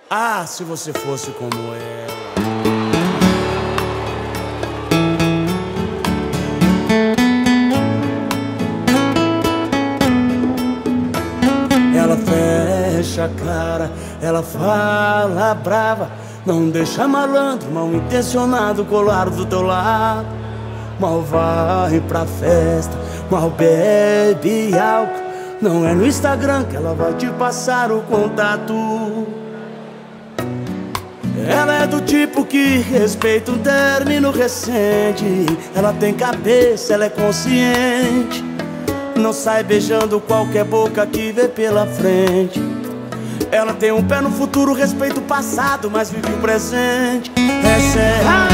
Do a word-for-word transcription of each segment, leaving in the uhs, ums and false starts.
Ah, se você fosse como ela. Ela fecha a cara, ela fala brava, não deixa malandro, mal intencionado colar do teu lado. Mal vai pra festa, mal bebe álcool. Não é no Instagram que ela vai te passar o contato. Ela é do tipo que respeita um término recente. Ela tem cabeça, ela é consciente. Não sai beijando qualquer boca que vê pela frente. Ela tem um pé no futuro, respeita o passado, mas vive o presente. Essa é a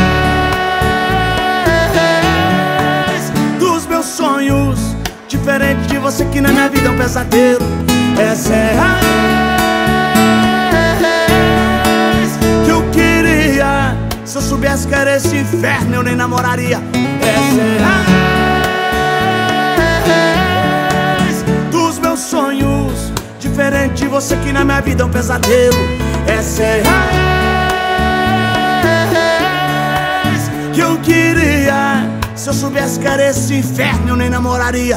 ex dos meus sonhos, diferente de você que na minha vida é um pesadelo. Essa é a ex que eu queria. Se eu soubesse que era esse inferno, eu nem namoraria. Essa é a ex dos meus sonhos, diferente de você que na minha vida é um pesadelo. Essa é a ex que eu queria. Se eu soubesse que era esse inferno, eu nem namoraria.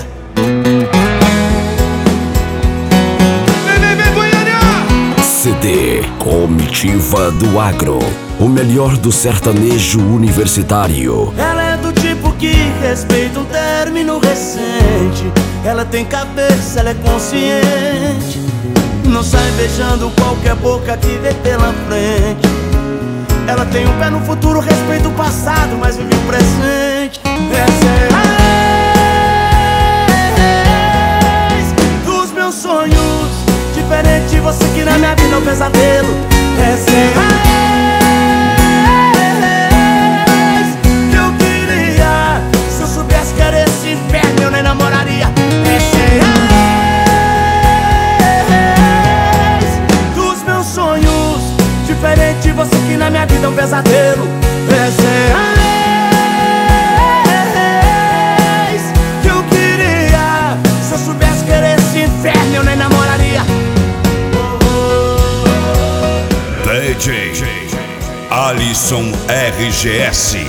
C D Comitiva do Agro, o melhor do sertanejo universitário. Ela é do tipo que respeita um término recente. Ela tem cabeça, ela é consciente. Não sai beijando qualquer boca que vê pela frente. Ela tem um pé no futuro, respeita o passado, mas vive o presente. Essa é a ex dos meus sonhos, diferente de você que na minha vida é um pesadelo. Essa é a ex que eu queria. Se eu soubesse que era esse inferno, eu nem namoraria. Essa é a ex dos meus sonhos, diferente de você que na minha vida é um pesadelo. Essa é a ex que eu queria. Se eu soubesse que era esse inferno, eu nem namoraria. D J Alisson R G S.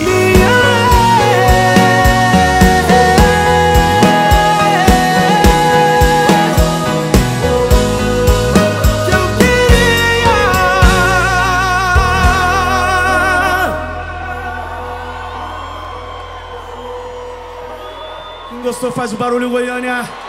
Quem gostou faz o barulho, Goiânia.